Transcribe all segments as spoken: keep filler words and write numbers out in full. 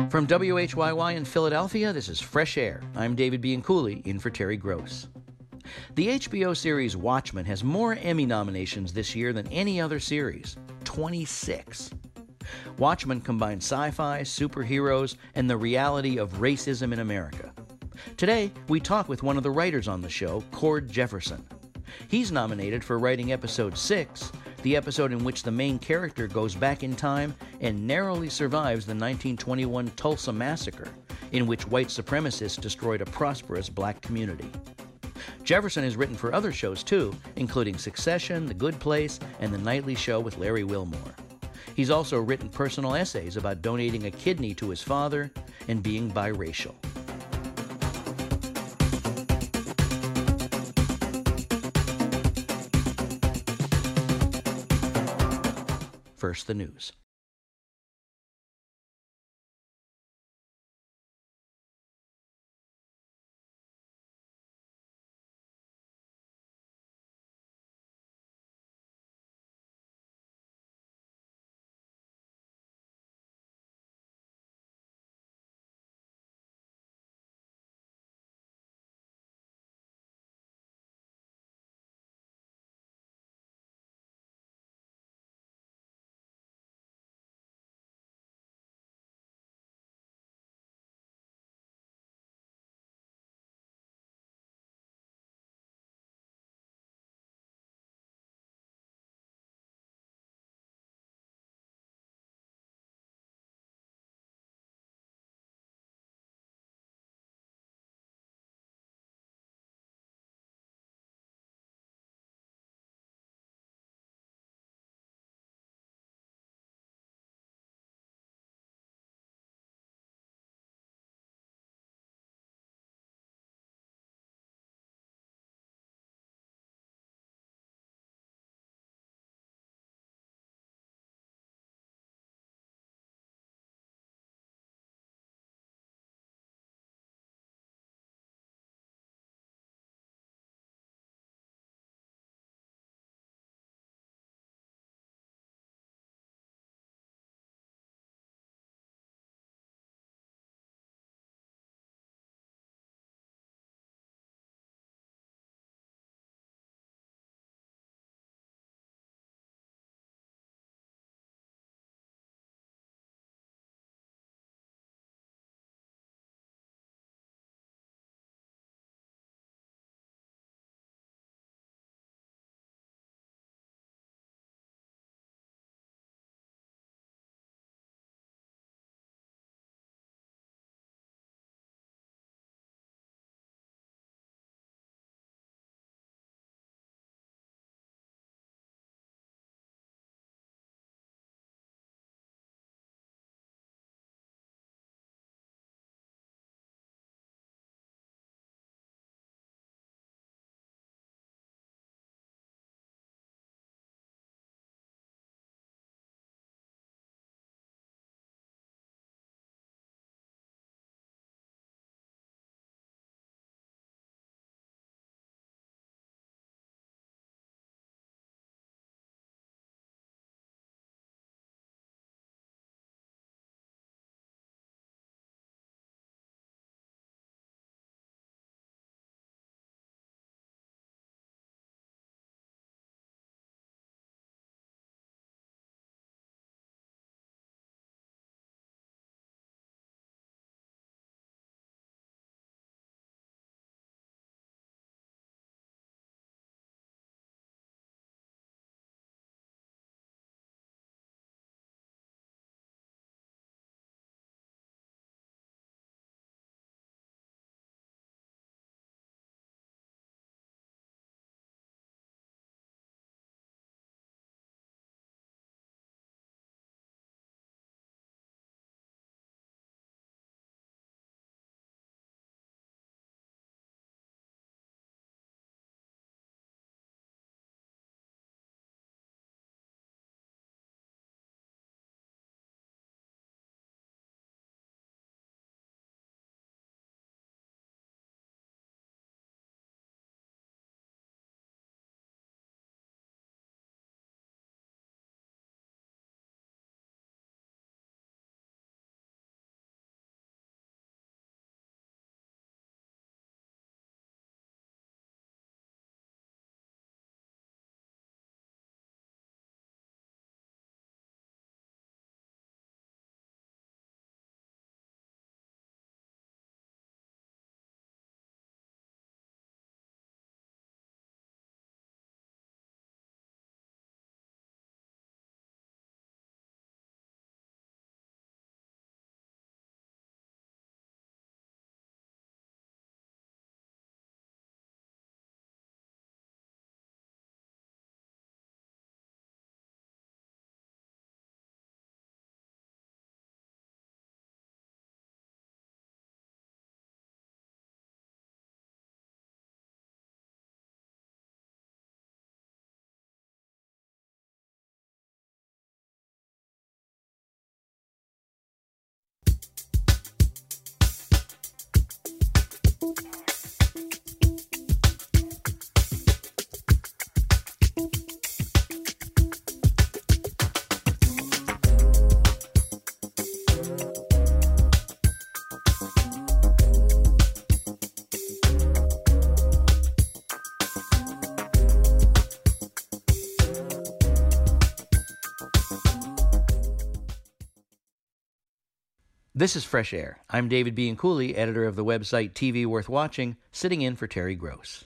From W H Y Y in Philadelphia, this is Fresh Air. I'm David Bianculli, in for Terry Gross. The H B O series Watchmen has more Emmy nominations this year than any other series, twenty-six. Watchmen combines sci-fi, superheroes, and the reality of racism in America. Today, we talk with one of the writers on the show, Cord Jefferson. He's nominated for writing episode six, the episode in which the main character goes back in time and narrowly survives the nineteen twenty-one Tulsa Massacre, in which white supremacists destroyed a prosperous black community. Jefferson has written for other shows too, including Succession, The Good Place, and The Nightly Show with Larry Wilmore. He's also written personal essays about donating a kidney to his father and being biracial. First, the news. This is Fresh Air. I'm David Bianculli, editor of the website T V Worth Watching, sitting in for Terry Gross.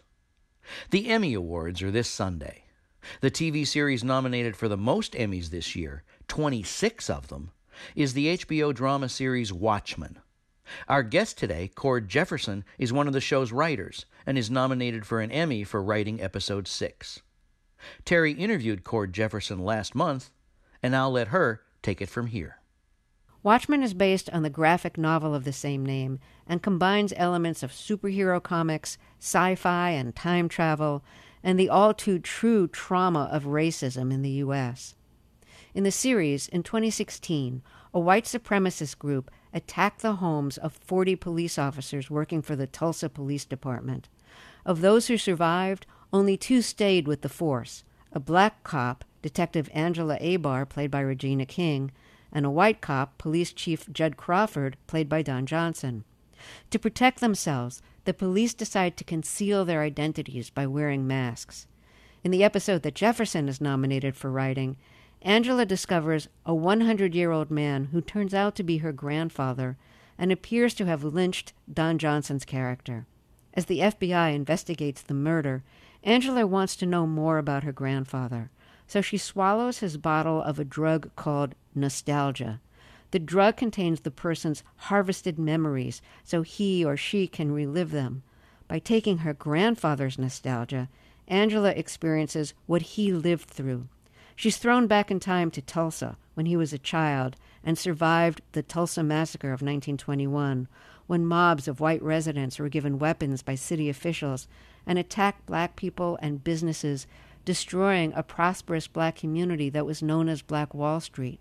The Emmy Awards are this Sunday. The T V series nominated for the most Emmys this year, twenty-six of them, is the H B O drama series Watchmen. Our guest today, Cord Jefferson, is one of the show's writers and is nominated for an Emmy for writing episode six. Terry interviewed Cord Jefferson last month, and I'll let her take it from here. Watchmen is based on the graphic novel of the same name and combines elements of superhero comics, sci-fi, and time travel, and the all-too-true trauma of racism in the U S. In the series, in twenty sixteen, a white supremacist group attacked the homes of forty police officers working for the Tulsa Police Department. Of those who survived, only two stayed with the force, a black cop, Detective Angela Abar, played by Regina King, and a white cop, Police Chief Judd Crawford, played by Don Johnson. To protect themselves, the police decide to conceal their identities by wearing masks. In the episode that Jefferson is nominated for writing, Angela discovers a hundred-year-old man who turns out to be her grandfather and appears to have lynched Don Johnson's character. As the F B I investigates the murder, Angela wants to know more about her grandfather, so she swallows his bottle of a drug called nostalgia. The drug contains the person's harvested memories, so he or she can relive them. By taking her grandfather's nostalgia, Angela experiences what he lived through. She's thrown back in time to Tulsa when he was a child and survived the Tulsa Massacre of nineteen twenty-one, when mobs of white residents were given weapons by city officials and attacked black people and businesses, destroying a prosperous black community that was known as Black Wall Street.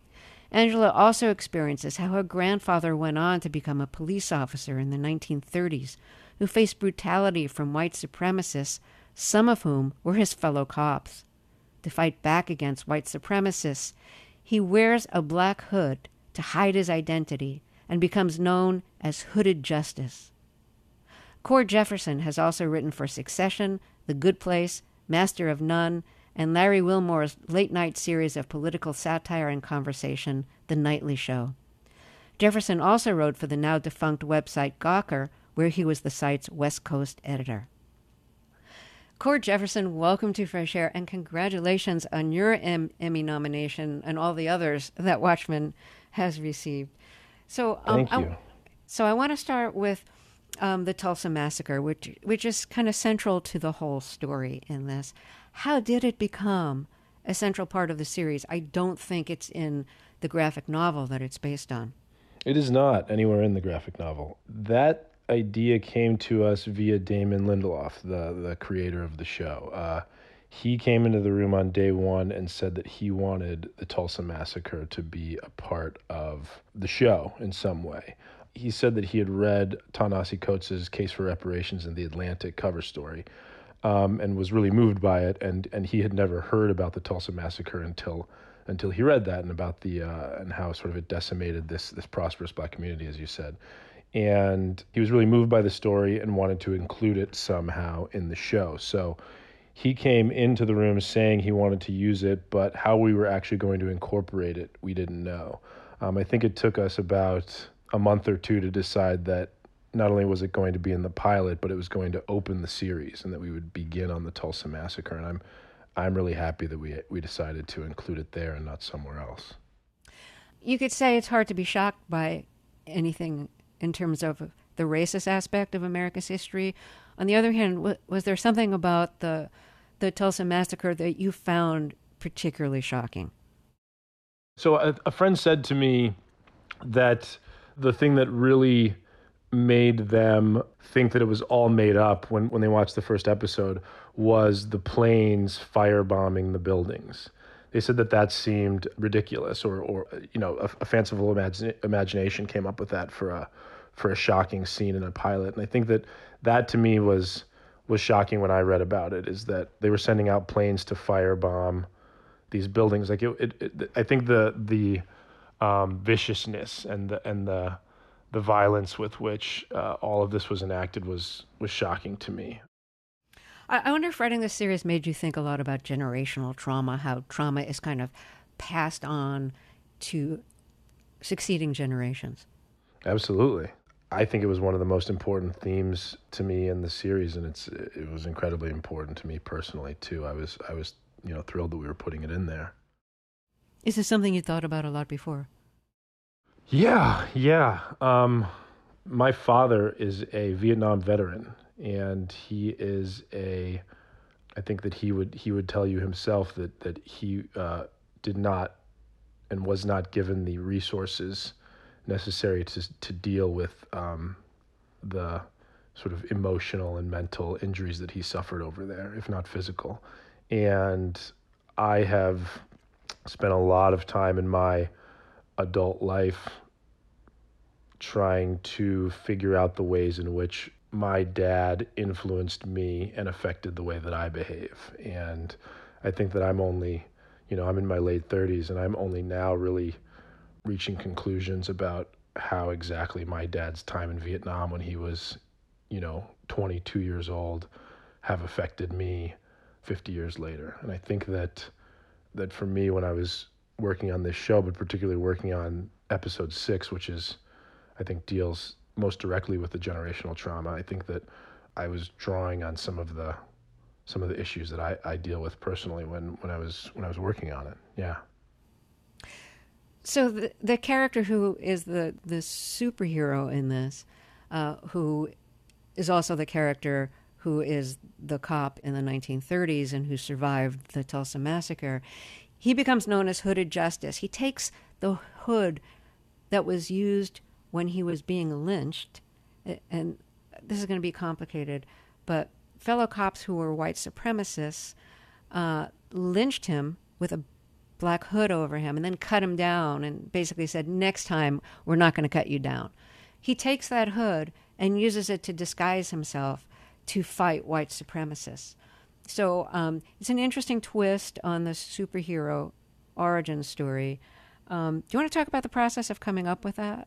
Angela also experiences how her grandfather went on to become a police officer in the nineteen thirties, who faced brutality from white supremacists, some of whom were his fellow cops. To fight back against white supremacists, he wears a black hood to hide his identity and becomes known as Hooded Justice. Cord Jefferson has also written for Succession, The Good Place, Master of None, and Larry Wilmore's late-night series of political satire and conversation, The Nightly Show. Jefferson also wrote for the now-defunct website Gawker, where he was the site's West Coast editor. Cord Jefferson, welcome to Fresh Air, and congratulations on your M- Emmy nomination and all the others that Watchmen has received. So, um, Thank you. I, so I want to start with um, the Tulsa Massacre, which which is kind of central to the whole story in this. How did it become a central part of the series? I don't think it's in the graphic novel that it's based on. It is not anywhere in the graphic novel. That idea came to us via Damon Lindelof, the, the creator of the show. Uh, he came into the room on day one and said that he wanted the Tulsa Massacre to be a part of the show in some way. He said that he had read Ta-Nehisi Coates' Case for Reparations in The Atlantic cover story, um, and was really moved by it, and, and he had never heard about the Tulsa Massacre until until he read that, and about the uh, and how sort of it decimated this this prosperous black community, as you said. And he was really moved by the story and wanted to include it somehow in the show. So he came into the room saying he wanted to use it, but how we were actually going to incorporate it, we didn't know. Um, I think it took us about a month or two to decide that not only was it going to be in the pilot, but it was going to open the series, and that we would begin on the Tulsa Massacre. And I'm I'm really happy that we we decided to include it there and not somewhere else. You could say it's hard to be shocked by anything in terms of the racist aspect of America's history. On the other hand, w- was there something about the the Tulsa Massacre that you found particularly shocking? So a, a friend said to me that the thing that really made them think that it was all made up when, when they watched the first episode was the planes firebombing the buildings. They said that that seemed ridiculous, or, or you know, a, a fanciful imagine, imagination came up with that for a for a shocking scene in a pilot. And I think that that to me was was shocking when I read about it, is that they were sending out planes to firebomb these buildings. Like it, it, it I think the the um, viciousness and the and the the violence with which uh, all of this was enacted was was shocking to me. I wonder if writing this series made you think a lot about generational trauma, how trauma is kind of passed on to succeeding generations. Absolutely. I think it was one of the most important themes to me in the series, and it's it was incredibly important to me personally too. I was I was you know thrilled that we were putting it in there. Is this something you thought about a lot before? Yeah, yeah. Um, my father is a Vietnam veteran, and he is a. I think that he would he would tell you himself that that he uh, did not and was not given the resources necessary to to deal with um, the sort of emotional and mental injuries that he suffered over there, if not physical. And I have spent a lot of time in my adult life trying to figure out the ways in which my dad influenced me and affected the way that I behave. And I think that I'm only, you know, I'm in my late thirties and I'm only now really reaching conclusions about how exactly my dad's time in Vietnam when he was, you know, twenty-two years old have affected me fifty years later. And I think that that for me, when I was working on this show, but particularly working on episode six, which is, I think, deals most directly with the generational trauma, I think that I was drawing on some of the some of the issues that I, I deal with personally when, when I was when I was working on it. Yeah. So the the character who is the the superhero in this, uh, who is also the character who is the cop in the nineteen thirties and who survived the Tulsa massacre, he becomes known as Hooded Justice. He takes the hood that was used when he was being lynched, and this is going to be complicated, but fellow cops who were white supremacists uh, lynched him with a black hood over him and then cut him down and basically said, next time we're not going to cut you down. He takes that hood and uses it to disguise himself to fight white supremacists. So um, it's an interesting twist on the superhero origin story. Um, do you want to talk about the process of coming up with that?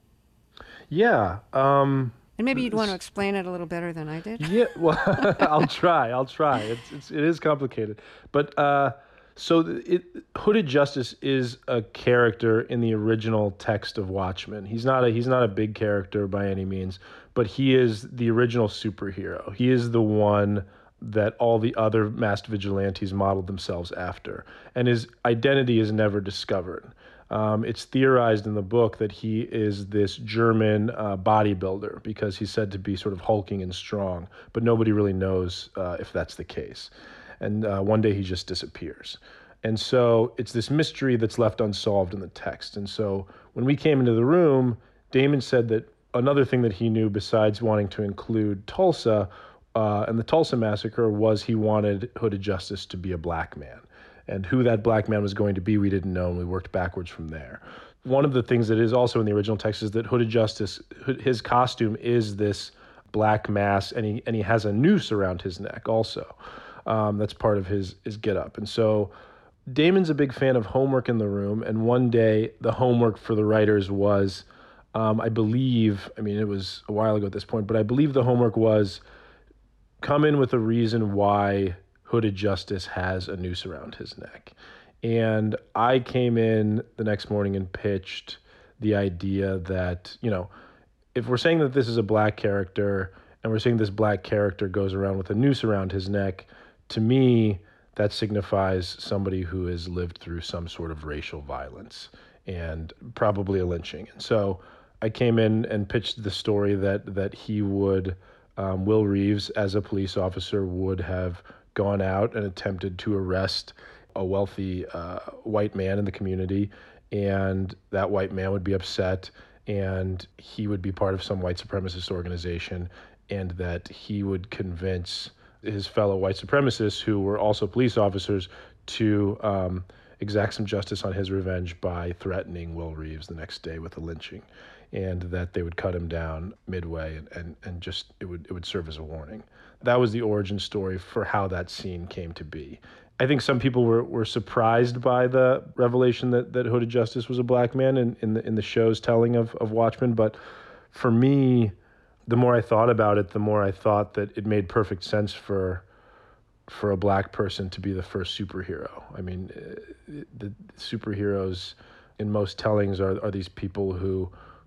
Yeah. Um, and maybe you'd want to explain it a little better than I did. Yeah, well, I'll try. I'll try. It's, it's it is complicated, but uh, so it, Hooded Justice is a character in the original text of Watchmen. He's not a he's not a big character by any means, but he is the original superhero. He is the one that all the other masked vigilantes modeled themselves after, and his identity is never discovered. Um, it's theorized in the book that he is this German uh, bodybuilder because he's said to be sort of hulking and strong, but nobody really knows uh, if that's the case. And uh, one day he just disappears. And so it's this mystery that's left unsolved in the text. And so when we came into the room, Damon said that another thing that he knew besides wanting to include Tulsa uh, and the Tulsa massacre was he wanted Hooded Justice to be a black man. And who that black man was going to be, we didn't know, and we worked backwards from there. One of the things that is also in the original text is that Hooded Justice, his costume is this black mask, and he and he has a noose around his neck also. Um, that's part of his his getup. And so Damon's a big fan of homework in the room, and one day the homework for the writers was, um, I believe, I mean, it was a while ago at this point, but I believe the homework was come in with a reason why Hooded Justice has a noose around his neck. And I came in the next morning and pitched the idea that, you know, if we're saying that this is a black character and we're saying this black character goes around with a noose around his neck, to me, that signifies somebody who has lived through some sort of racial violence and probably a lynching. And so I came in and pitched the story that, that he would, um, Will Reeves, as a police officer, would have gone out and attempted to arrest a wealthy uh, white man in the community, and that white man would be upset, and he would be part of some white supremacist organization, and that he would convince his fellow white supremacists, who were also police officers, to um, exact some justice on his revenge by threatening Will Reeves the next day with a lynching, and that they would cut him down midway, and, and, and just it would it would serve as a warning. That was the origin story for how that scene came to be. I think some people were, were surprised by the revelation that, that Hooded Justice was a black man in, in the in the show's telling of, of Watchmen. But for me, the more I thought about it, the more I thought that it made perfect sense for for a black person to be the first superhero. I mean, the superheroes in most tellings are, are these people who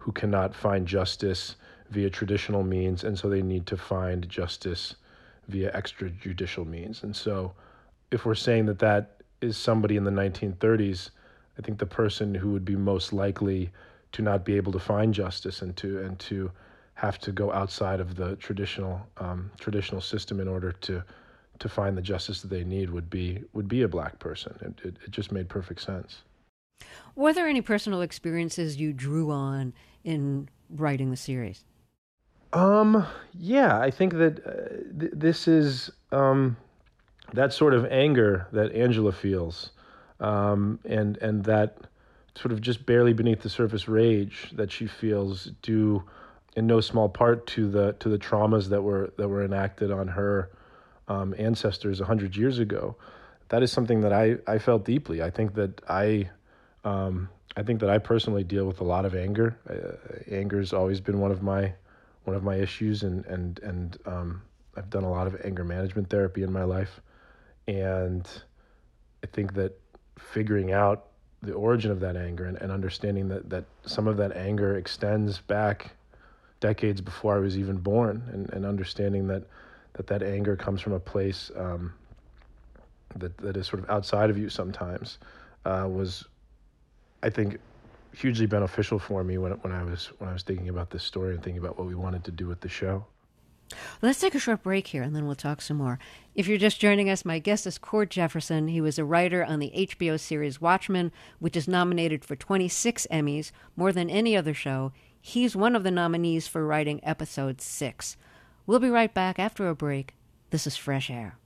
who cannot find justice via traditional means, and so they need to find justice via extrajudicial means. And so if we're saying that that is somebody in the nineteen thirties, I think the person who would be most likely to not be able to find justice and to and to have to go outside of the traditional um, traditional system in order to to find the justice that they need would be would be a black person. It, it, it just made perfect sense. Were there any personal experiences you drew on in writing the series? Um, yeah, I think that uh, th- this is um, that sort of anger that Angela feels, um, and and that sort of just barely beneath the surface rage that she feels due in no small part to the to the traumas that were that were enacted on her um, ancestors a hundred years ago. That is something that I, I felt deeply. I think that I um, I think that I personally deal with a lot of anger. Uh, anger has always been one of my one of my issues, and and and um, I've done a lot of anger management therapy in my life, and I think that figuring out the origin of that anger and, and understanding that that some of that anger extends back decades before I was even born, and, and understanding that, that that anger comes from a place um, that that is sort of outside of you sometimes, uh, was, I think, hugely beneficial for me when when I was when I was thinking about this story and thinking about what we wanted to do with the show. Let's take a short break here, and then we'll talk some more. If you're just joining us, my guest is Cord Jefferson. He was a writer on the H B O series Watchmen, which is nominated for twenty-six Emmys, more than any other show. He's one of the nominees for writing episode six. We'll be right back after a break. This is Fresh Air.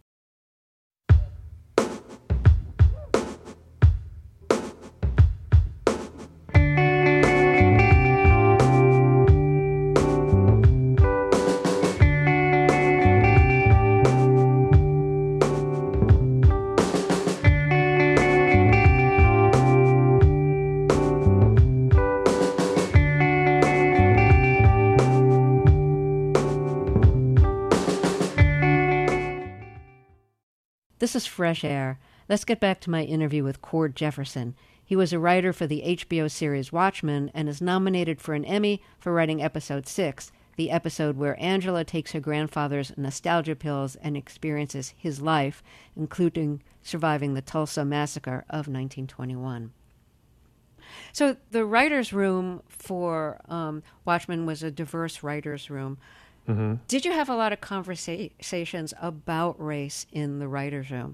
This is Fresh Air. Let's get back to my interview with Cord Jefferson. He was a writer for the H B O series Watchmen and is nominated for an Emmy for writing episode six, the episode where Angela takes her grandfather's nostalgia pills and experiences his life, including surviving the Tulsa massacre of nineteen twenty-one. So the writer's room for um, Watchmen was a diverse writer's room. Mm-hmm. Did you have a lot of conversations about race in the writer's room?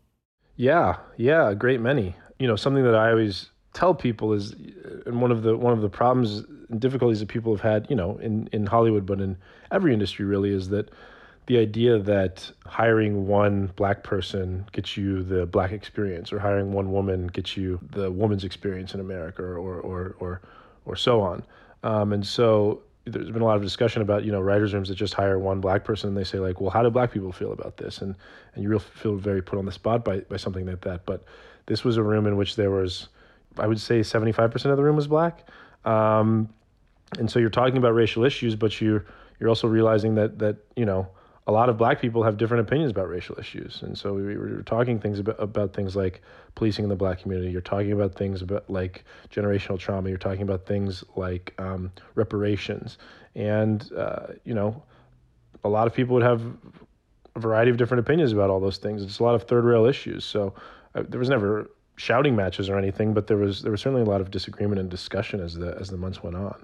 Yeah, yeah, a great many. You know, something that I always tell people is, and one of the one of the problems and difficulties that people have had, you know, in, in Hollywood, but in every industry really, is that the idea that hiring one black person gets you the black experience, or hiring one woman gets you the woman's experience in America, or or or or so on. Um, and so there's been a lot of discussion about, you know, writers' rooms that just hire one black person, and they say, like, well, how do black people feel about this? And and you really feel very put on the spot by, by something like that. But this was a room in which there was, I would say, seventy-five percent of the room was black. Um, and so you're talking about racial issues, but you're, you're also realizing that, that, you know, a lot of black people have different opinions about racial issues. And so we were talking things about, about things like policing in the black community. You're talking about things about like generational trauma. You're talking about things like um, reparations. And, uh, you know, a lot of people would have a variety of different opinions about all those things. It's a lot of third rail issues. So uh, there was never shouting matches or anything, but there was there was certainly a lot of disagreement and discussion as the as the months went on.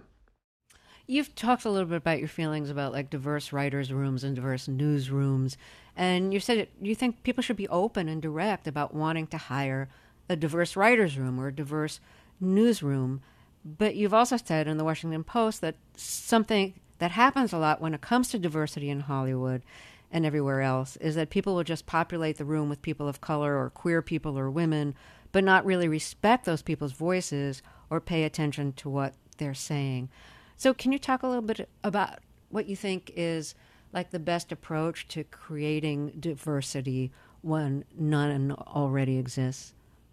You've talked a little bit about your feelings about like diverse writers' rooms and diverse newsrooms, and you said it, you think people should be open and direct about wanting to hire a diverse writers' room or a diverse newsroom. But you've also said in the Washington Post that something that happens a lot when it comes to diversity in Hollywood and everywhere else is that people will just populate the room with people of color or queer people or women, but not really respect those people's voices or pay attention to what they're saying. So can you talk a little bit about what you think is like the best approach to creating diversity when none already exists?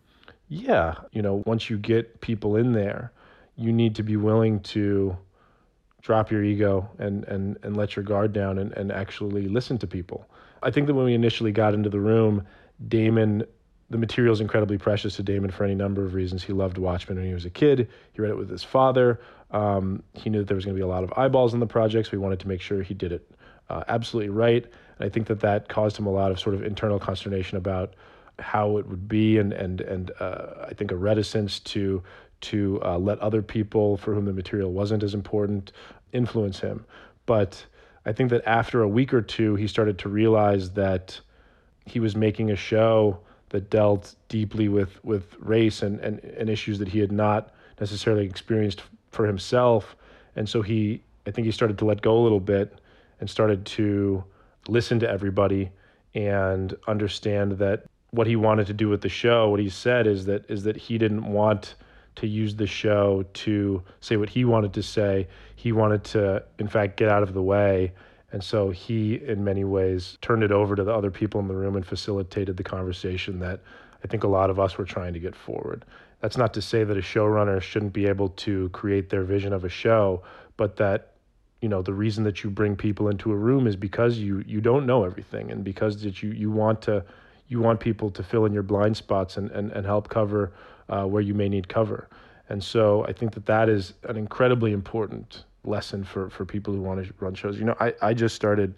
Yeah. You know, once you get people in there, you need to be willing to drop your ego and, and, and let your guard down and, and actually listen to people. I think that when we initially got into the room, Damon, the material is incredibly precious to Damon for any number of reasons. He loved Watchmen when he was a kid. He read it with his father. Um, he knew that there was going to be a lot of eyeballs on the project, so we wanted to make sure he did it uh, absolutely right. And I think that that caused him a lot of sort of internal consternation about how it would be, and and and uh, I think a reticence to to uh, let other people for whom the material wasn't as important influence him. But I think that after a week or two, he started to realize that he was making a show that dealt deeply with, with race and, and, and issues that he had not necessarily experienced for himself. And so he, I think he started to let go a little bit and started to listen to everybody and understand that what he wanted to do with the show, what he said is that is that he didn't want to use the show to say what he wanted to say. He wanted to, in fact, get out of the way. And so he, in many ways, turned it over to the other people in the room and facilitated the conversation that I think a lot of us were trying to get forward. That's not to say that a showrunner shouldn't be able to create their vision of a show, but that, you know, the reason that you bring people into a room is because you you don't know everything, and because that you you want to you want people to fill in your blind spots and and, and help cover uh, where you may need cover. And so I think that that is an incredibly important lesson for, for people who want to run shows. You know, I, I just started,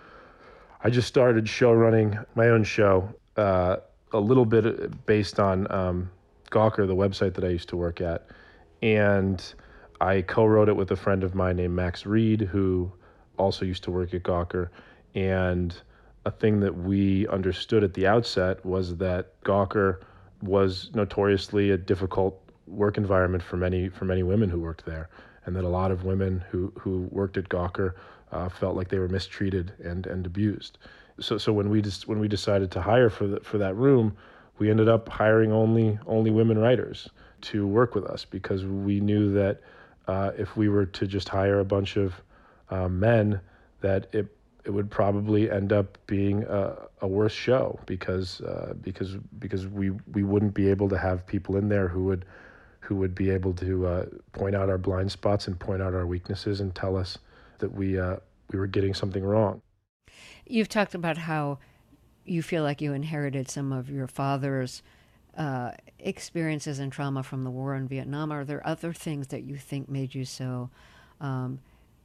I just started show running my own show, uh, a little bit based on um, Gawker, the website that I used to work at. And I co-wrote it with a friend of mine named Max Reed, who also used to work at Gawker. And a thing that we understood at the outset was that Gawker was notoriously a difficult work environment for many for many women who worked there, and that a lot of women who who worked at Gawker uh, felt like they were mistreated and and abused. So so when we just when we decided to hire for the, for that room, we ended up hiring only only women writers to work with us, because we knew that uh, if we were to just hire a bunch of uh, men, that it it would probably end up being a, a worse show, because uh, because because we we wouldn't be able to have people in there who would who would be able to uh, point out our blind spots and point out our weaknesses and tell us that we uh, we were getting something wrong. You've talked about how you feel like you inherited some of your father's uh, experiences and trauma from the war in Vietnam. Are there other things that you think made you so um,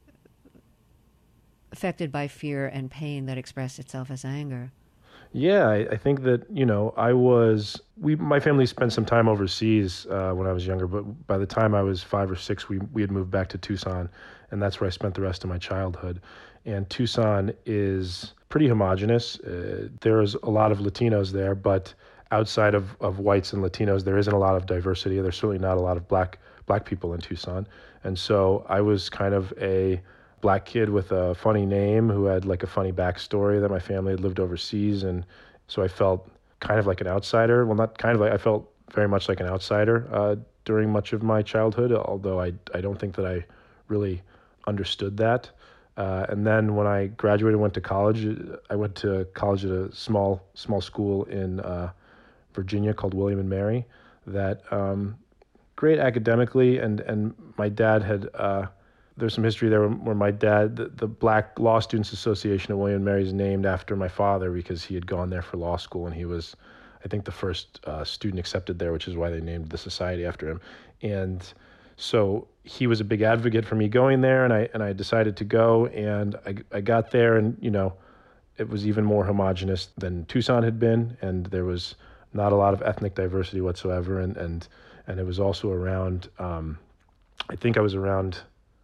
affected by fear and pain that expressed itself as anger? Yeah, I, I think that, you know, I was, we, my family spent some time overseas uh, when I was younger, but by the time I was five or six, we, we had moved back to Tucson, and that's where I spent the rest of my childhood. And Tucson is pretty homogenous. Uh, there's a lot of Latinos there, but outside of, of whites and Latinos, there isn't a lot of diversity. There's certainly not a lot of black black people in Tucson. And so I was kind of a black kid with a funny name who had like a funny backstory that my family had lived overseas. And so I felt kind of like an outsider. Well, not kind of like, I felt very much like an outsider uh, during much of my childhood, although I, I don't think that I really understood that. Uh, and then when I graduated and went to college, I went to college at a small, small school in uh, Virginia called William and Mary, that um, great academically. And, and my dad had, uh, there's some history there where my dad, the, the Black Law Students Association at William and Mary is named after my father because he had gone there for law school, and he was, I think, the first uh, student accepted there, which is why they named the society after him. And so he was a big advocate for me going there, and I and I decided to go, and I, I got there, and, you know, it was even more homogenous than Tucson had been, and there was not a lot of ethnic diversity whatsoever, and and, and it was also around, um, I think I was around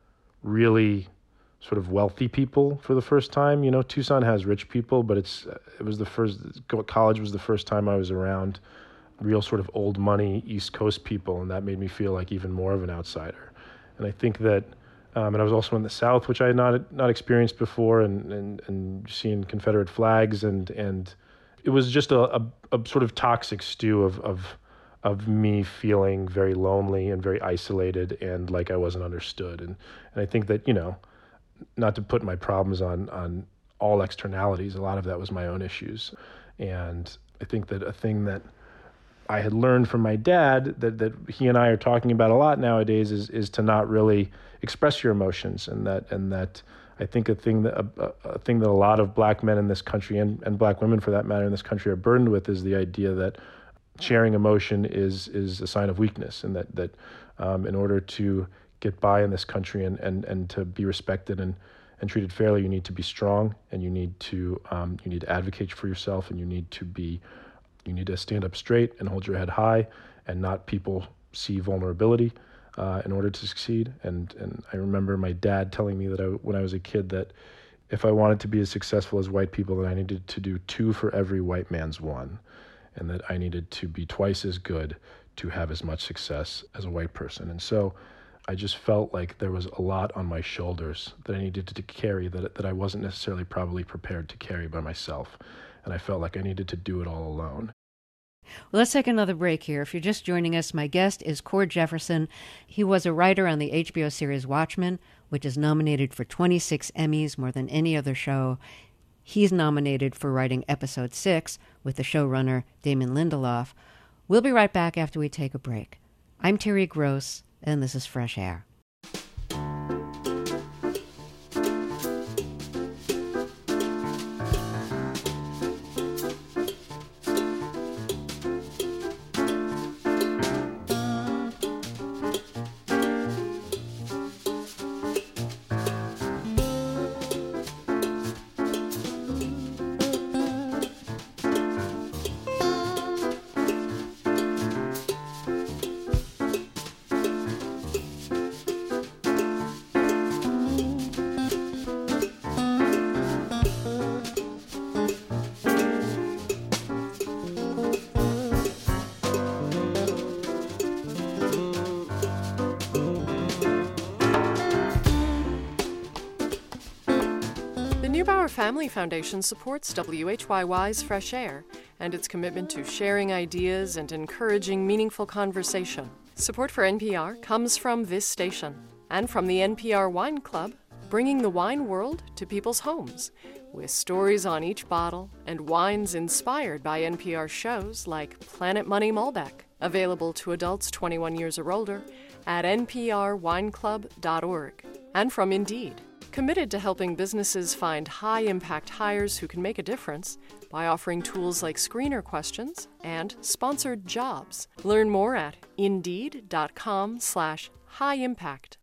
really sort of wealthy people for the first time. You know, Tucson has rich people, but it's it was the first, college was the first time I was around real sort of old money East Coast people, and that made me feel like even more of an outsider. And I think that, um, and I was also in the South, which I had not not experienced before, and and, and seeing Confederate flags, and and it was just a, a, a sort of toxic stew of of of me feeling very lonely and very isolated and like I wasn't understood. And and I think that, you know, not to put my problems on on all externalities, a lot of that was my own issues. And I think that a thing that I had learned from my dad that, that he and I are talking about a lot nowadays is is to not really express your emotions, and that and that I think a thing that a, a thing that a lot of black men in this country, and, and black women for that matter in this country, are burdened with is the idea that sharing emotion is is a sign of weakness, and that that um, in order to get by in this country and, and, and to be respected and, and treated fairly, you need to be strong, and you need to um, you need to advocate for yourself, and you need to be you need to stand up straight and hold your head high, and not people see vulnerability uh, in order to succeed. And and I remember my dad telling me that I, when I was a kid that if I wanted to be as successful as white people, then I needed to do two for every white man's one, and that I needed to be twice as good to have as much success as a white person. And so I just felt like there was a lot on my shoulders that I needed to carry that that I wasn't necessarily probably prepared to carry by myself. And I felt like I needed to do it all alone. Well, let's take another break here. If you're just joining us, my guest is Cord Jefferson. He was a writer on the H B O series Watchmen, which is nominated for twenty-six Emmys, more than any other show. He's nominated for writing episode six with the showrunner Damon Lindelof. We'll be right back after we take a break. I'm Terry Gross, and this is Fresh Air. Family Foundation supports W H Y Y's Fresh Air and its commitment to sharing ideas and encouraging meaningful conversation. Support for N P R comes from this station and from the N P R Wine Club, bringing the wine world to people's homes, with stories on each bottle and wines inspired by N P R shows like Planet Money Malbec, available to adults twenty-one years or older at n p r wine club dot org. And from Indeed, committed to helping businesses find high-impact hires who can make a difference by offering tools like screener questions and sponsored jobs. Learn more at indeed.com slash high impact.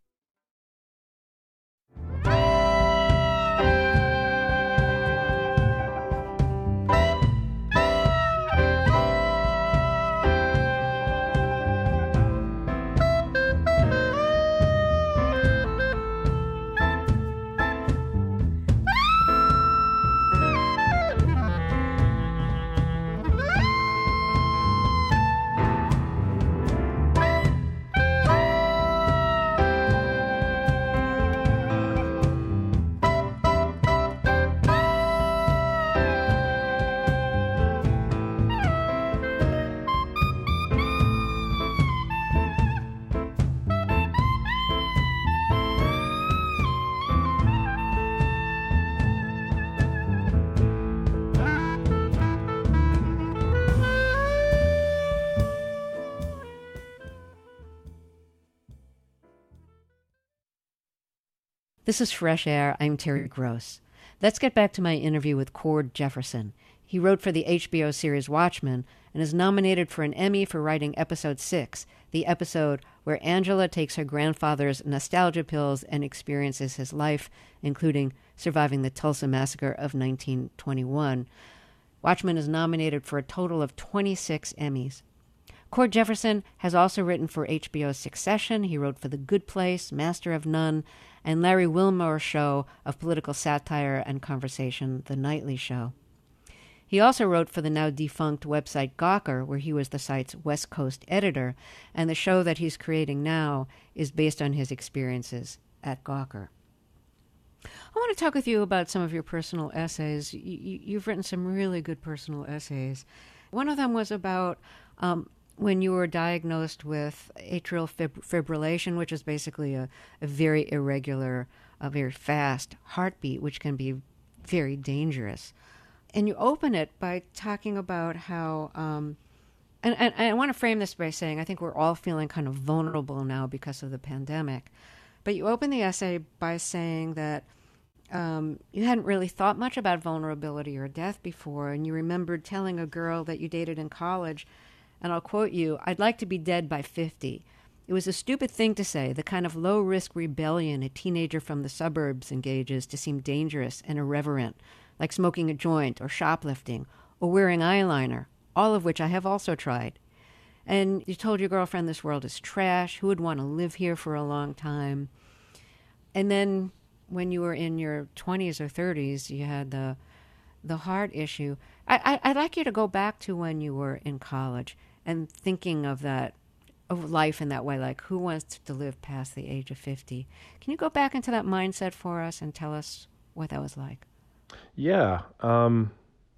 This is Fresh Air. I'm Terry Gross. Let's get back to my interview with Cord Jefferson. He wrote for the H B O series Watchmen and is nominated for an Emmy for writing episode six, the episode where Angela takes her grandfather's nostalgia pills and experiences his life, including surviving the Tulsa Massacre of nineteen twenty-one. Watchmen is nominated for a total of twenty-six Emmys. Cord Jefferson has also written for H B O's Succession. He wrote for The Good Place, Master of None, and Larry Wilmore's show of political satire and conversation, The Nightly Show. He also wrote for the now defunct website Gawker, where he was the site's West Coast editor, and the show that he's creating now is based on his experiences at Gawker. I want to talk with you about some of your personal essays. You, you, you've written some really good personal essays. One of them was about um, when you were diagnosed with atrial fib- fibrillation, which is basically a, a very irregular, a very fast heartbeat, which can be very dangerous. And you open it by talking about how, um, and, and, and I want to frame this by saying I think we're all feeling kind of vulnerable now because of the pandemic. But you open the essay by saying that um, you hadn't really thought much about vulnerability or death before, and you remembered telling a girl that you dated in college, and I'll quote you, "I'd like to be dead by fifty." It was a stupid thing to say, the kind of low-risk rebellion a teenager from the suburbs engages to seem dangerous and irreverent, like smoking a joint or shoplifting or wearing eyeliner, all of which I have also tried. And you told your girlfriend this world is trash, who would want to live here for a long time. And then when you were in your twenties or thirties, you had the the heart issue. I, I, I'd like you to go back to when you were in college and thinking of that, of life in that way, like who wants to live past the age of fifty? Can you go back into that mindset for us and tell us what that was like? Yeah. Um,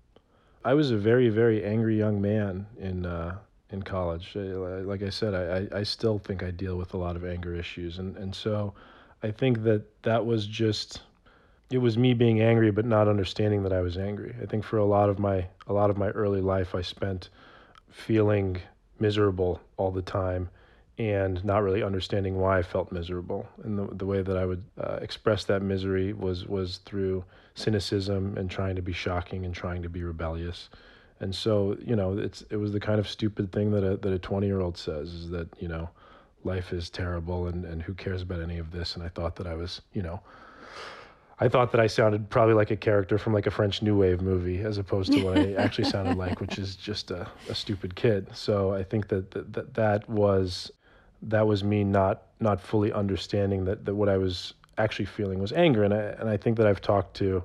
I was a very, very angry young man in uh, in college. Like I said, I, I still think I deal with a lot of anger issues. And, and so I think that that was just, it was me being angry, but not understanding that I was angry. I think for a lot of my, a lot of my early life, I spent feeling miserable all the time and not really understanding why I felt miserable. And the, the way that I would uh, express that misery was, was through cynicism and trying to be shocking and trying to be rebellious. And so, you know, it's it was the kind of stupid thing that a that a twenty-year-old says, is that, you know, life is terrible and, and who cares about any of this? And I thought that I was, you know, I thought that I sounded probably like a character from like a French New Wave movie, as opposed to what I actually sounded like, which is just a, a stupid kid. So I think that that, that that was that was me not not fully understanding that, that what I was actually feeling was anger. And I and I think that I've talked to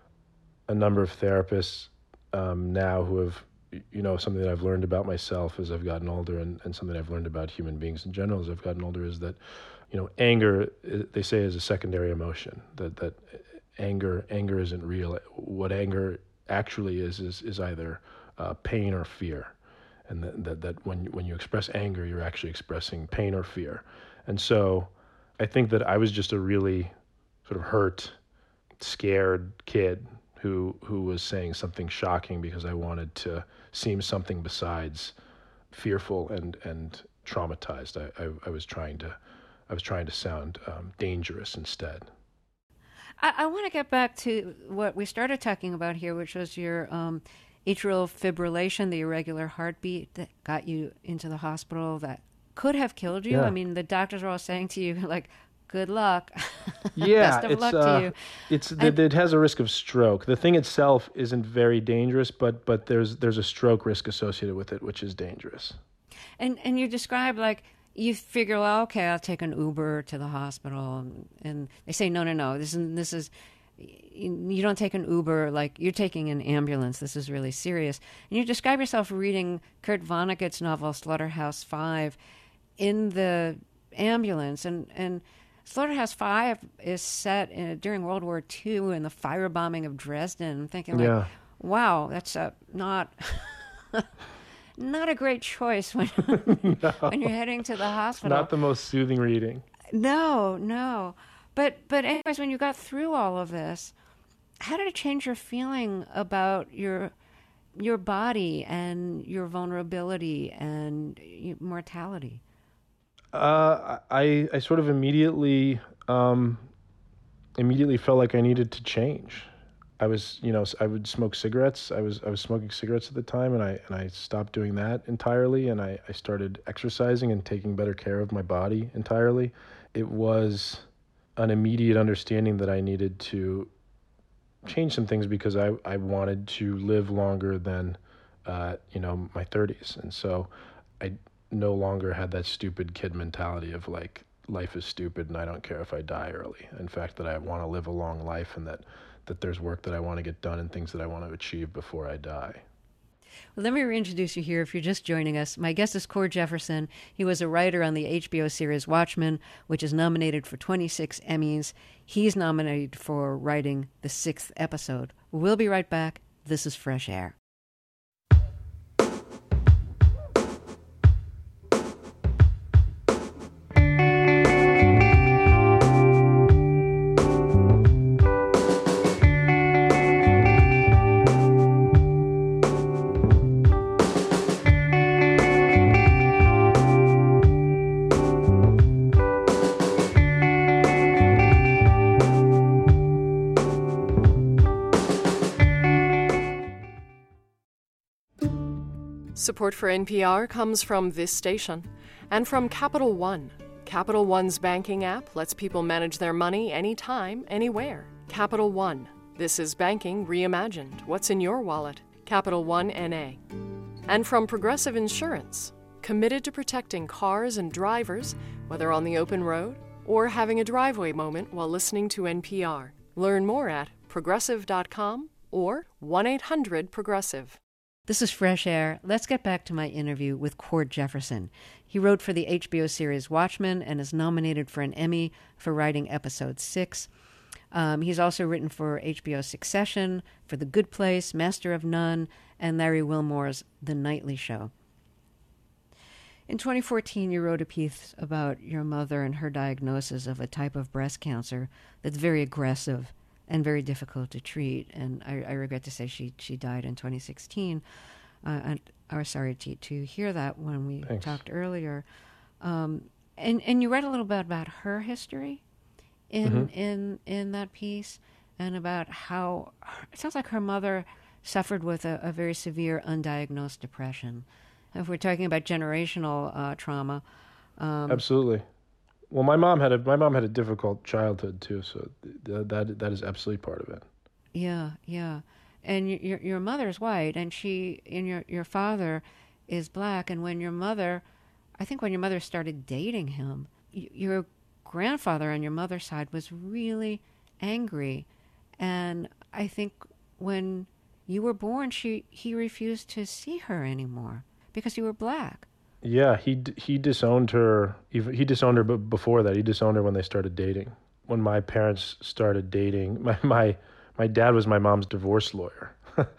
a number of therapists um, now who have, you know, something that I've learned about myself as I've gotten older, and, and something I've learned about human beings in general as I've gotten older, is that, you know, anger, they say, is a secondary emotion, that that anger anger isn't real. What anger actually is is is either uh, pain or fear. And that, that, that when, when you express anger, you're actually expressing pain or fear. And so I think that I was just a really sort of hurt, scared kid who who was saying something shocking because I wanted to seem something besides fearful and, and traumatized. I, I, I was trying to I was trying to sound um, dangerous instead. I, I want to get back to what we started talking about here, which was your um, atrial fibrillation, the irregular heartbeat that got you into the hospital that could have killed you. Yeah. I mean, the doctors were all saying to you, like, good luck. Yeah, Best of it's, luck uh, to you. It's And- it has a risk of stroke. The thing itself isn't very dangerous, but but there's there's a stroke risk associated with it, which is dangerous. And and you describe, like, you figure, well, okay, I'll take an Uber to the hospital, and, and they say, no, no, no, this is this is you, you don't take an Uber, like you're taking an ambulance. This is really serious. And you describe yourself reading Kurt Vonnegut's novel Slaughterhouse Five in the ambulance, and and Slaughterhouse Five is set in, during World War Two in the firebombing of Dresden. I'm thinking, like, Yeah. wow, that's a, not not a great choice when No. when you're heading to the hospital. Not the most soothing reading. No, no. But but anyways, when you got through all of this, how did it change your feeling about your your body and your vulnerability and your mortality? Uh, I I sort of immediately um, immediately felt like I needed to change. I was, you know, I would smoke cigarettes. I was I was smoking cigarettes at the time, and I and I stopped doing that entirely, and I, I started exercising and taking better care of my body entirely. It was an immediate understanding that I needed to change some things because I, I wanted to live longer than, uh, you know, my thirties. And so I no longer had that stupid kid mentality of like, life is stupid and I don't care if I die early. In fact, that I want to live a long life, and that, that there's work that I want to get done and things that I want to achieve before I die. Well, let me reintroduce you here if you're just joining us. My guest is Cord Jefferson. He was a writer on the H B O series Watchmen, which is nominated for twenty-six Emmys. He's nominated for writing the sixth episode. We'll be right back. This is Fresh Air. Support for N P R comes from this station And from Capital One. Capital One's banking app lets people manage their money anytime, anywhere. Capital One. This is banking reimagined. What's in your wallet? Capital One N A. And from Progressive Insurance. Committed to protecting cars and drivers, whether on the open road or having a driveway moment while listening to N P R. Learn more at progressive dot com or one eight hundred progressive. This is Fresh Air. Let's get back to my interview with Cord Jefferson. He wrote for the H B O series Watchmen and is nominated for an Emmy for writing episode six. Um, he's also written for H B O Succession, for The Good Place, Master of None, and Larry Wilmore's The Nightly Show. In twenty fourteen, you wrote a piece about your mother and her diagnosis of a type of breast cancer that's very aggressive and very difficult to treat. And I, I regret to say she, she died in twenty sixteen. Uh, and I was sorry to, to hear that when we Thanks. talked earlier. Um, and, and you read a little bit about her history in, Mm-hmm. in, in that piece, and about how it sounds like her mother suffered with a, a very severe undiagnosed depression. If we're talking about generational uh, trauma. Um, Absolutely. Well, my mom had a my mom had a difficult childhood too, so th- that that is absolutely part of it. Yeah, yeah. And y- your your mother's white, and she and your your father is black. And when your mother, I think when your mother started dating him, y- your grandfather on your mother's side was really angry, and I think when you were born, she he refused to see her anymore because you were black. Yeah, he d- he disowned her. Even he disowned her, but before that, he disowned her when they started dating. When my parents started dating, my my, my dad was my mom's divorce lawyer.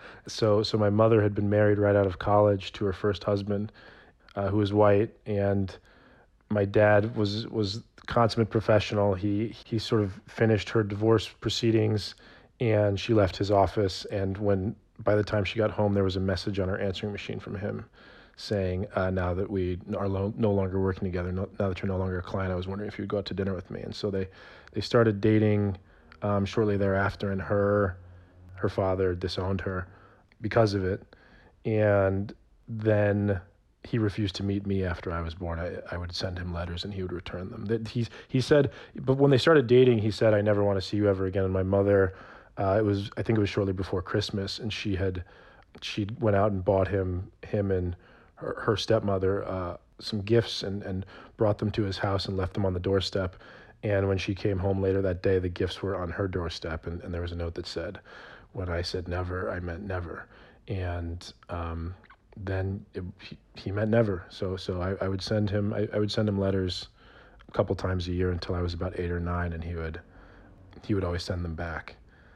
so so my mother had been married right out of college to her first husband, uh, who was white, and my dad was was consummate professional. He he sort of finished her divorce proceedings, and she left his office. And when by the time she got home, there was a message on her answering machine from him, saying, uh, now that we are lo- no longer working together, no, now that you're no longer a client, I was wondering if you'd go out to dinner with me. And so they, they started dating um, shortly thereafter, and her her father disowned her because of it. And then he refused to meet me after I was born. I, I would send him letters and he would return them. That he's, he said, but when they started dating, he said, I never want to see you ever again. And my mother, uh, it was, I think it was shortly before Christmas, and she had, she went out and bought him, him and her, her stepmother, uh, some gifts and, and brought them to his house and left them on the doorstep. And when she came home later that day, the gifts were on her doorstep. And, and there was a note that said, when I said never, I meant never. And um, then it, he, he meant never. So so I, I would send him I, I would send him letters a couple times a year until I was about eight or nine, and he would he would always send them back.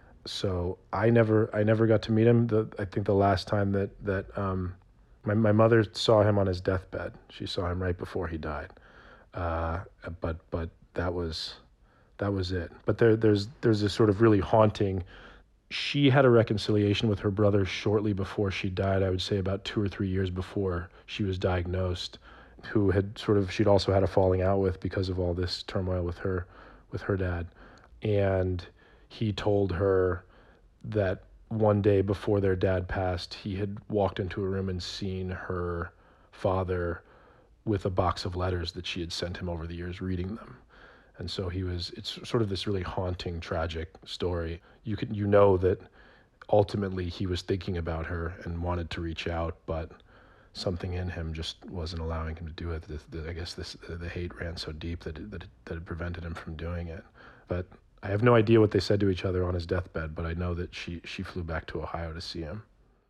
So I never I never got to meet him. The, I think the last time that that um, my my mother saw him on his deathbed. She saw him right before he died. Uh, but but that was that was it. But there there's there's this sort of really haunting. She had a reconciliation with her brother shortly before she died, I would say about two or three years before she was diagnosed, who had sort of, she'd also had a falling out with because of all this turmoil with her, with her dad. And he told her that one day before their dad passed, he had walked into a room and seen her father with a box of letters that she had sent him over the years, reading them. And so he was, it's sort of this really haunting, tragic story. You could, you know that ultimately he was thinking about her and wanted to reach out, but something in him just wasn't allowing him to do it. The, the, I guess this, the, the hate ran so deep that it, that, it, that it prevented him from doing it. But I have no idea what they said to each other on his deathbed, but I know that she, she flew back to Ohio to see him.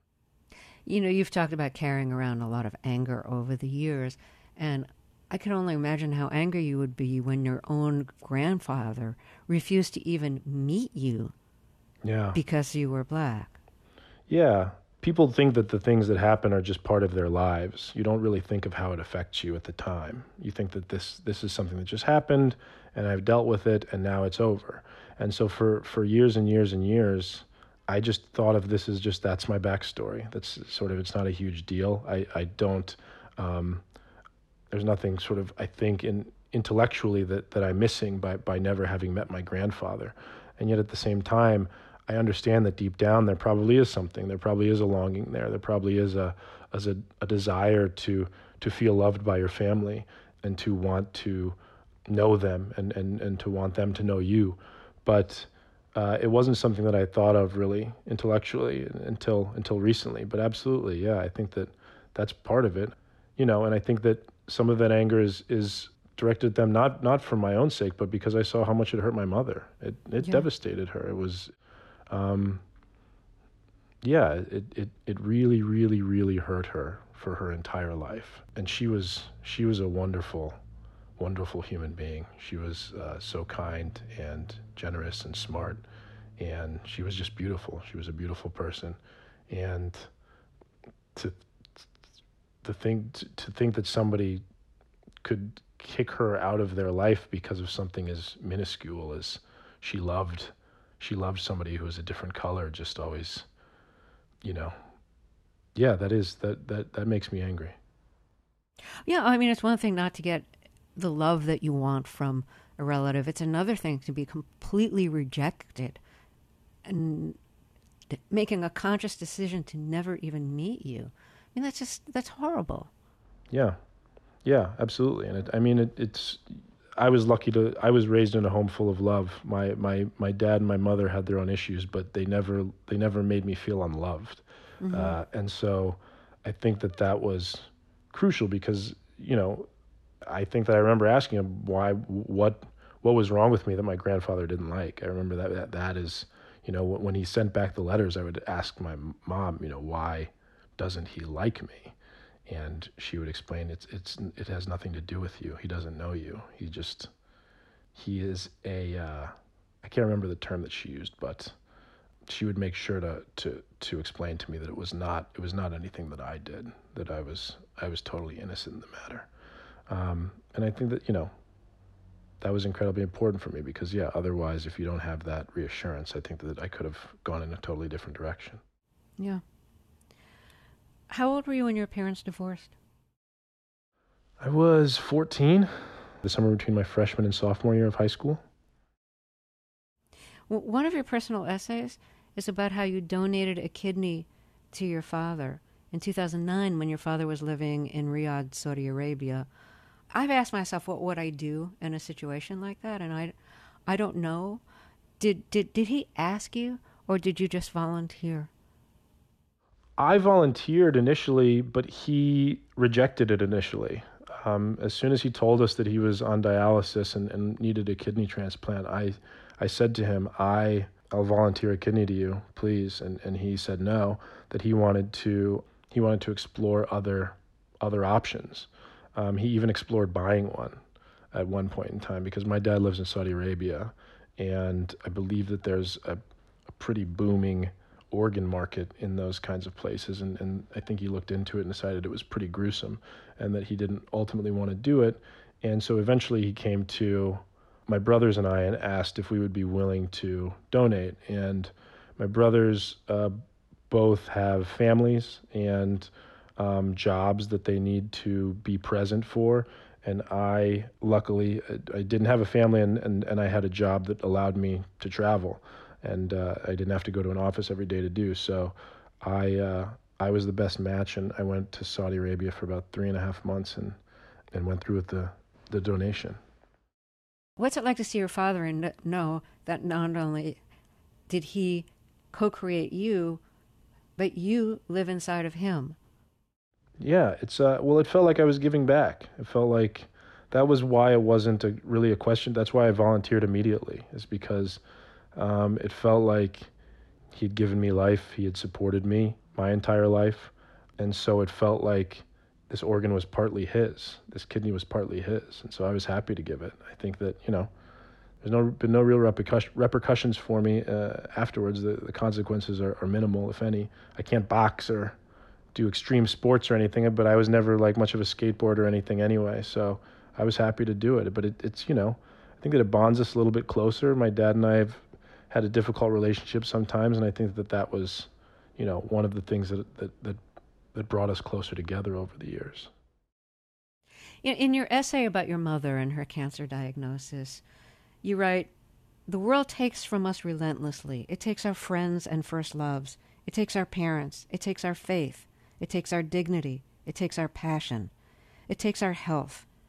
You know, you've talked about carrying around a lot of anger over the years, and I can only imagine how angry you would be when your own grandfather refused to even meet you. Yeah. Because you were black. Yeah. People think that the things that happen are just part of their lives. You don't really think of how it affects you at the time. You think that this this is something that just happened, and I've dealt with it, and now it's over. And so for, for years and years and years, I just thought of this as just, that's my backstory. That's sort of, it's not a huge deal. I, I don't... Um, There's nothing sort of, I think, in intellectually that, that I'm missing by, by never having met my grandfather. And yet at the same time, I understand that deep down there probably is something. There probably is a longing there. There probably is a as a, a desire to to feel loved by your family. and to want to know them and, and, and to want them to know you. But uh, it wasn't something that I thought of really intellectually until until recently. But absolutely, yeah, I think that that's part of it. You know, and I think that some of that anger is is directed at them, not not for my own sake, but because I saw how much it hurt my mother. It it Yeah. devastated her. It was, um, yeah, it, it it really, really, really hurt her for her entire life. And she was she was a wonderful, wonderful human being. She was uh, so kind and generous and smart, and she was just beautiful. She was a beautiful person, and to to think to think that somebody could kick her out of their life because of something as minuscule as she loved she loved somebody who was a different color just always, you know, yeah, that is that that that makes me angry. Yeah, I mean, it's one thing not to get the love that you want from a relative. It's another thing to be completely rejected and making a conscious decision to never even meet you. I mean, that's just, that's horrible. Yeah. Yeah, absolutely. And it, I mean, it, it's, I was lucky to, I was raised in a home full of love. My, my, my dad and my mother had their own issues, but they never, they never made me feel unloved. Mm-hmm. Uh, and so I think that that was crucial because, you know, I think that I remember asking him why, what, what was wrong with me that my grandfather didn't like. I remember that, that, that is, you know, when he sent back the letters, I would ask my mom, you know, why doesn't he like me? And she would explain, it's it's it has nothing to do with you. He doesn't know you. He just, he is a, uh, I can't remember the term that she used, but she would make sure to, to, to explain to me that it was not, it was not anything that I did, that I was, I was totally innocent in the matter. Um, and I think that, you know, that was incredibly important for me because, yeah, otherwise, if you don't have that reassurance, I think that I could have gone in a totally different direction. Yeah. How old were you when your parents divorced? I was fourteen, the summer between my freshman and sophomore year of high school. Well, one of your personal essays is about how you donated a kidney to your father in two thousand nine when your father was living in Riyadh, Saudi Arabia. I've asked myself, what would I do in a situation like that? And I, I don't know. Did, did, did he ask you, or did you just volunteer? I volunteered initially, but he rejected it initially. Um, as soon as he told us that he was on dialysis and, and needed a kidney transplant, I, I said to him, I, I'll volunteer a kidney to you, please. And, and he said no, that he wanted to, he wanted to explore other, other options. Um, he even explored buying one at one point in time because my dad lives in Saudi Arabia, and I believe that there's a, a pretty booming organ market in those kinds of places, and, and I think he looked into it and decided it was pretty gruesome and that he didn't ultimately want to do it. And so eventually he came to my brothers and I and asked if we would be willing to donate. And my brothers uh, both have families and um, jobs that they need to be present for. And I, luckily, I didn't have a family and, and, and I had a job that allowed me to travel. And uh, I didn't have to go to an office every day to do. So I uh, I was the best match, and I went to Saudi Arabia for about three and a half months and, and went through with the, the donation. What's it like to see your father and know that not only did he co-create you, but you live inside of him? Yeah, it's uh, well, it felt like I was giving back. It felt like that was why it wasn't a, really a question. That's why I volunteered immediately, is because Um, it felt like he'd given me life. He had supported me my entire life. And so it felt like this organ was partly his. This kidney was partly his. And so I was happy to give it. I think that, you know, there's no been no real repercussion, repercussions for me uh, afterwards. The, the consequences are, are minimal, if any. I can't box or do extreme sports or anything, but I was never like much of a skateboarder or anything anyway. So I was happy to do it. But it, it's, you know, I think that it bonds us a little bit closer. My dad and I have had a difficult relationship sometimes, and I think that that was, you know, one of the things that that that, that brought us closer together over the years. In, in your essay about your mother and her cancer diagnosis, you write, "The world takes from us relentlessly. It takes our friends and first loves. It takes our parents. It takes our faith. It takes our dignity. It takes our passion. It takes our health.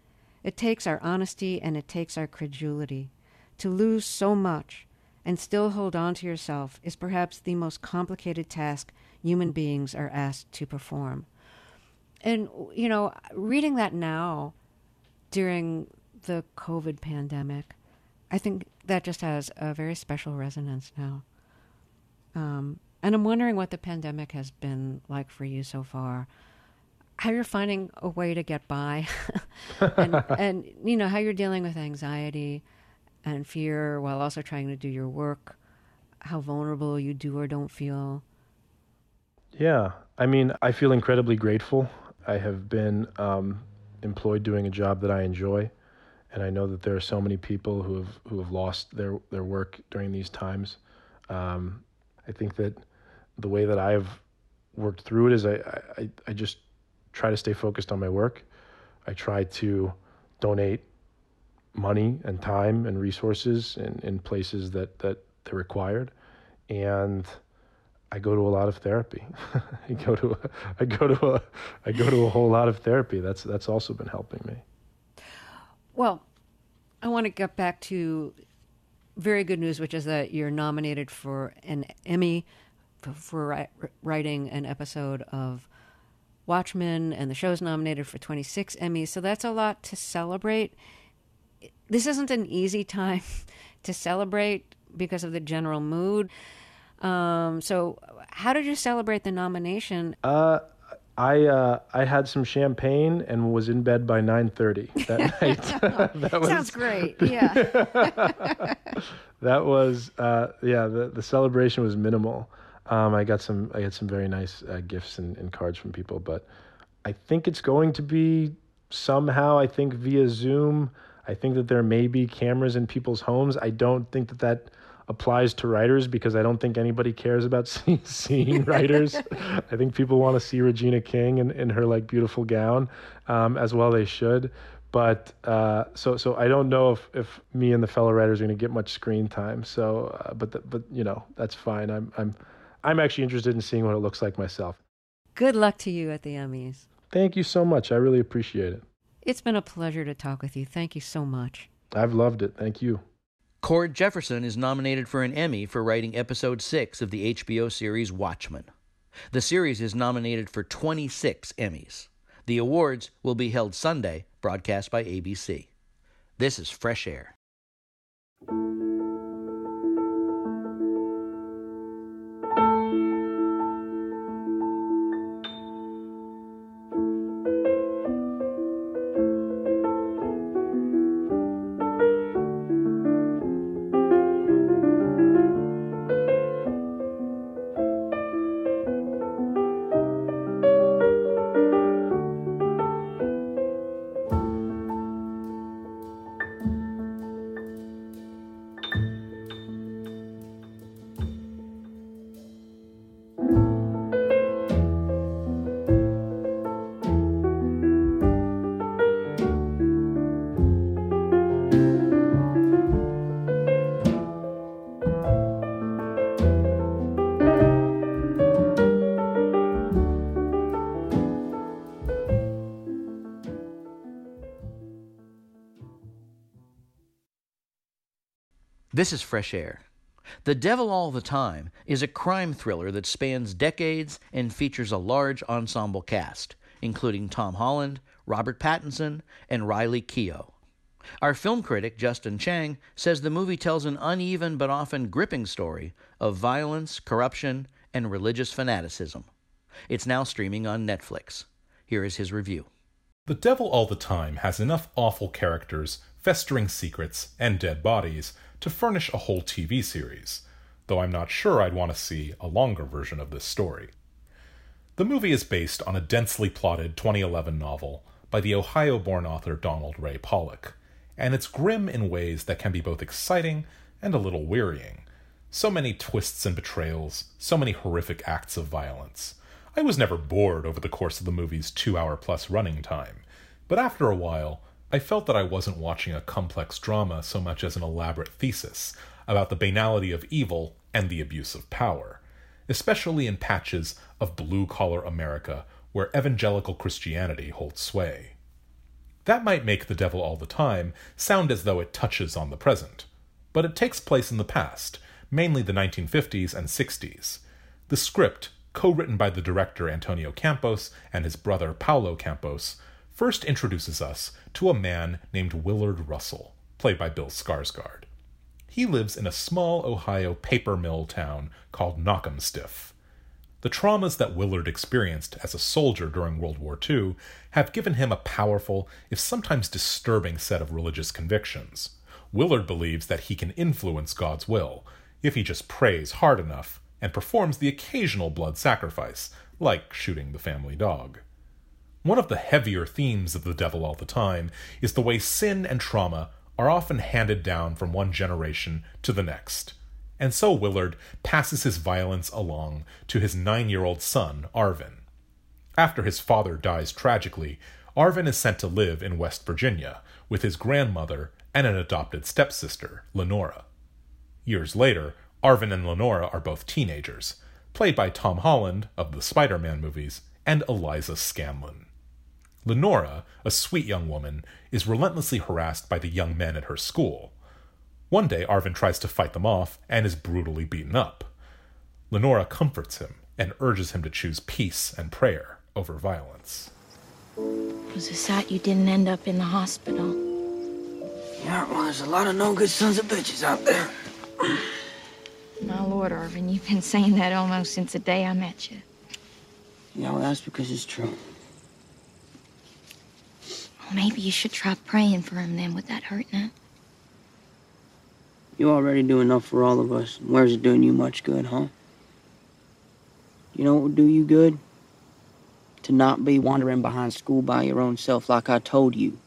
It takes our honesty and it takes our credulity. To lose so much and still hold on to yourself is perhaps the most complicated task human beings are asked to perform. And, you know, reading that now during the COVID pandemic, I think that just has a very special resonance now. Um, and I'm wondering what the pandemic has been like for you so far. How you're finding a way to get by, and, and, you know, how you're dealing with anxiety and fear while also trying to do your work, how vulnerable you do or don't feel. Yeah, I mean, I feel incredibly grateful. I have been um, employed doing a job that I enjoy, and I know that there are so many people who have who have lost their, their work during these times. Um, I think that the way that I've worked through it is I, I, I just try to stay focused on my work. I try to donate money and time and resources in, in places that, that they're required. And I go to a lot of therapy. I go to a, I go to a I go to a whole lot of therapy. That's that's also been helping me. Well, I want to get back to very good news, which is that you're nominated for an Emmy for, for writing an episode of Watchmen, and the show's nominated for twenty-six Emmys. So that's a lot to celebrate. This isn't an easy time to celebrate because of the general mood. Um, so how did you celebrate the nomination? Uh, I uh, I had some champagne and was in bed by nine thirty that night. that was, Sounds great. Yeah. that was uh, yeah. The, the celebration was minimal. Um, I got some I got some very nice uh, gifts and, and cards from people, but I think it's going to be somehow. I think via Zoom. I think that there may be cameras in people's homes. I don't think that that applies to writers because I don't think anybody cares about see, seeing writers. I think people want to see Regina King in, in her like beautiful gown, um, as well they should. But uh, so so I don't know if, if me and the fellow writers are going to get much screen time. So uh, but the, but you know that's fine. I'm I'm I'm actually interested in seeing what it looks like myself. Good luck to you at the Emmys. Thank you so much. I really appreciate it. It's been a pleasure to talk with you. Thank you so much. I've loved it. Thank you. Cord Jefferson is nominated for an Emmy for writing episode six of the H B O series Watchmen. The series is nominated for twenty-six Emmys. The awards will be held Sunday, broadcast by A B C. This is Fresh Air. This is Fresh Air. The Devil All the Time is a crime thriller that spans decades and features a large ensemble cast, including Tom Holland, Robert Pattinson, and Riley Keough. Our film critic, Justin Chang, says the movie tells an uneven but often gripping story of violence, corruption, and religious fanaticism. It's now streaming on Netflix. Here is his review. The Devil All the Time has enough awful characters, festering secrets, and dead bodies to furnish a whole T V series, though I'm not sure I'd want to see a longer version of this story. The movie is based on a densely plotted twenty eleven novel by the Ohio-born author Donald Ray Pollock, and it's grim in ways that can be both exciting and a little wearying. So many twists and betrayals, so many horrific acts of violence. I was never bored over the course of the movie's two-hour-plus running time, but after a while, I felt that I wasn't watching a complex drama so much as an elaborate thesis about the banality of evil and the abuse of power, especially in patches of blue-collar America where evangelical Christianity holds sway. That might make The Devil All the Time sound as though it touches on the present, but it takes place in the past, mainly the nineteen fifties and sixties. The script, co-written by the director Antonio Campos and his brother Paulo Campos, first introduces us to a man named Willard Russell, played by Bill Skarsgård. He lives in a small Ohio paper mill town called Knockemstiff. The traumas that Willard experienced as a soldier during World War Two have given him a powerful, if sometimes disturbing, set of religious convictions. Willard believes that he can influence God's will if he just prays hard enough and performs the occasional blood sacrifice, like shooting the family dog. One of the heavier themes of The Devil All the Time is the way sin and trauma are often handed down from one generation to the next. And so Willard passes his violence along to his nine-year-old son, Arvin. After his father dies tragically, Arvin is sent to live in West Virginia with his grandmother and an adopted stepsister, Lenora. Years later, Arvin and Lenora are both teenagers, played by Tom Holland of the Spider-Man movies and Eliza Scanlon. Lenora, a sweet young woman, is relentlessly harassed by the young men at her school. One day, Arvin tries to fight them off and is brutally beaten up. Lenora comforts him and urges him to choose peace and prayer over violence. It was a sight you didn't end up in the hospital. Yeah, well, there's a lot of no good sons of bitches out there. My Lord, Arvin, you've been saying that almost since the day I met you. Yeah, well, that's because it's true. Well, maybe you should try praying for him then, with that hurting it. You already do enough for all of us. Where's it doing you much good, huh? You know what would do you good? To not be wandering behind school by your own self like I told you.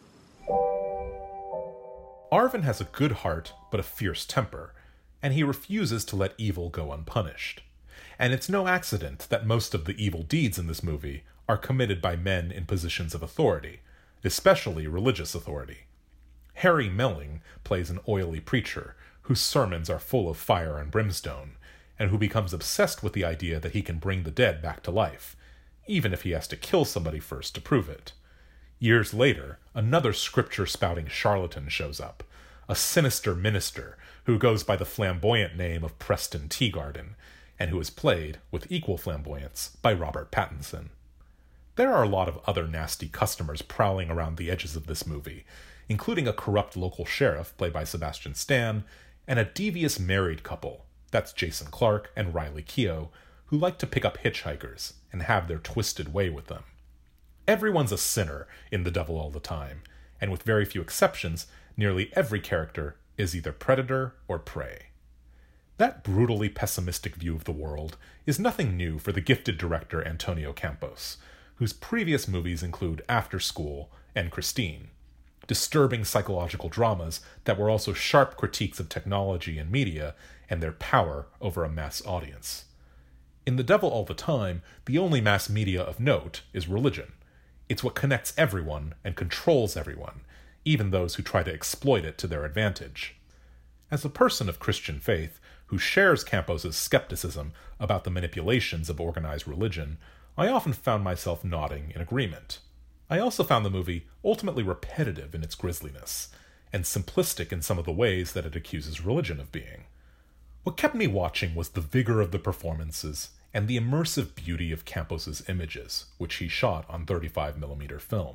Arvin has a good heart, but a fierce temper, and he refuses to let evil go unpunished. And it's no accident that most of the evil deeds in this movie are committed by men in positions of authority, especially religious authority. Harry Melling plays an oily preacher whose sermons are full of fire and brimstone, and who becomes obsessed with the idea that he can bring the dead back to life, even if he has to kill somebody first to prove it. Years later, another scripture-spouting charlatan shows up, a sinister minister who goes by the flamboyant name of Preston Teagarden, and who is played, with equal flamboyance, by Robert Pattinson. There are a lot of other nasty customers prowling around the edges of this movie, including a corrupt local sheriff, played by Sebastian Stan, and a devious married couple, that's Jason Clarke and Riley Keough, who like to pick up hitchhikers and have their twisted way with them. Everyone's a sinner in The Devil All the Time, and with very few exceptions, nearly every character is either predator or prey. That brutally pessimistic view of the world is nothing new for the gifted director Antonio Campos, whose previous movies include After School and Christine, disturbing psychological dramas that were also sharp critiques of technology and media and their power over a mass audience. In The Devil All the Time, the only mass media of note is religion. It's what connects everyone and controls everyone, even those who try to exploit it to their advantage. As a person of Christian faith who shares Campos's skepticism about the manipulations of organized religion, I often found myself nodding in agreement. I also found the movie ultimately repetitive in its grisliness, and simplistic in some of the ways that it accuses religion of being. What kept me watching was the vigor of the performances and the immersive beauty of Campos's images, which he shot on thirty-five millimeter film.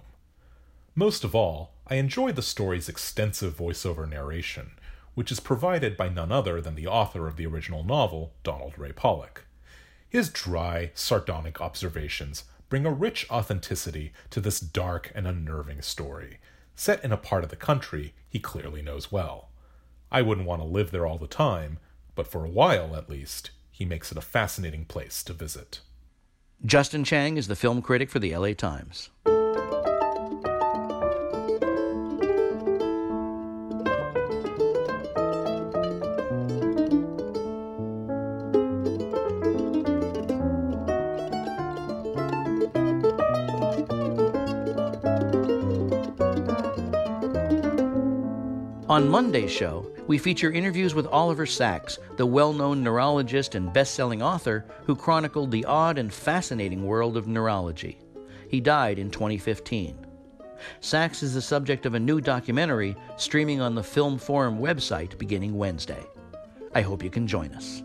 Most of all, I enjoyed the story's extensive voiceover narration, which is provided by none other than the author of the original novel, Donald Ray Pollock. His dry, sardonic observations bring a rich authenticity to this dark and unnerving story, set in a part of the country he clearly knows well. I wouldn't want to live there all the time, but for a while at least, he makes it a fascinating place to visit. Justin Chang is the film critic for the L A Times. On Monday's show, we feature interviews with Oliver Sacks, the well-known neurologist and best-selling author who chronicled the odd and fascinating world of neurology. He died in twenty fifteen. Sachs is the subject of a new documentary streaming on the Film Forum website beginning Wednesday. I hope you can join us.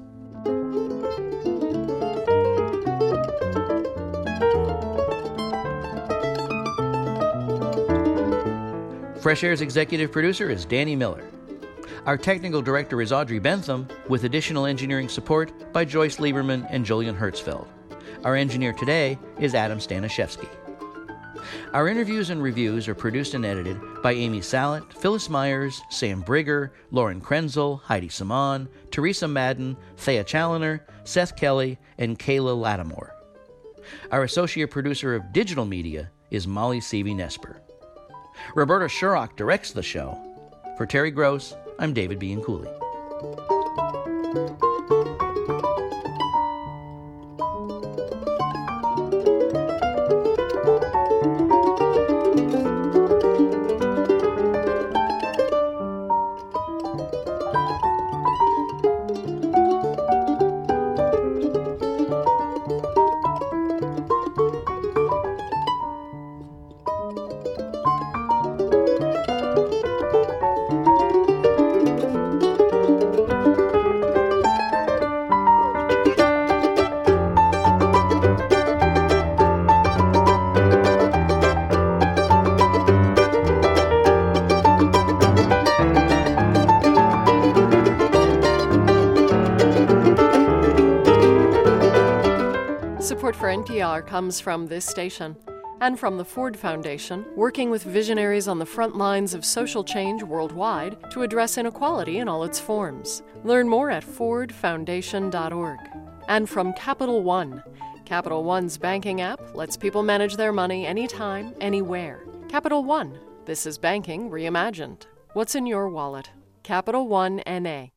Fresh Air's executive producer is Danny Miller. Our technical director is Audrey Bentham, with additional engineering support by Joyce Lieberman and Julian Hertzfeld. Our engineer today is Adam Staniszewski. Our interviews and reviews are produced and edited by Amy Sallet, Phyllis Myers, Sam Brigger, Lauren Krenzel, Heidi Saman, Teresa Madden, Thea Challoner, Seth Kelly, and Kayla Lattimore. Our associate producer of digital media is Molly Seavey-Nesper. Roberta Shurrock directs the show. For Terry Gross, I'm David Bianculli. Support for N P R comes from this station and from the Ford Foundation, working with visionaries on the front lines of social change worldwide to address inequality in all its forms. Learn more at ford foundation dot org. And from Capital One. Capital One's banking app lets people manage their money anytime, anywhere. Capital One. This is banking reimagined. What's in your wallet? Capital One N A